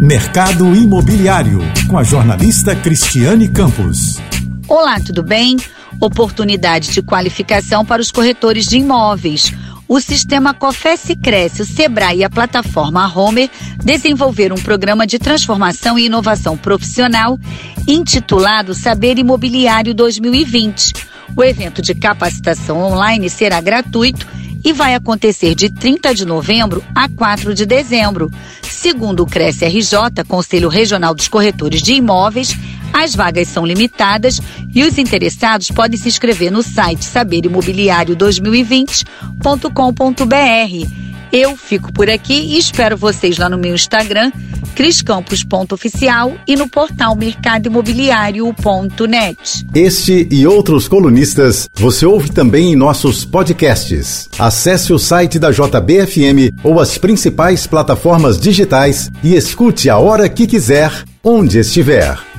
Mercado Imobiliário, com a jornalista Cristiane Campos. Olá, tudo bem? Oportunidade de qualificação para os corretores de imóveis. O sistema Cofé-Sicredi, o Sebrae e a plataforma Homer desenvolveram um programa de transformação e inovação profissional intitulado Saber Imobiliário 2020. O evento de capacitação online será gratuito e vai acontecer de 30 de novembro a 4 de dezembro. Segundo o CRECE-RJ, Conselho Regional dos Corretores de Imóveis, as vagas são limitadas e os interessados podem se inscrever no site saberimobiliario2020.com.br. Eu fico por aqui e espero vocês lá no meu Instagram, criscampos.oficial, e no portal mercadoimobiliario.net. Este e outros colunistas você ouve também em nossos podcasts. Acesse o site da JBFM ou as principais plataformas digitais e escute a hora que quiser, onde estiver.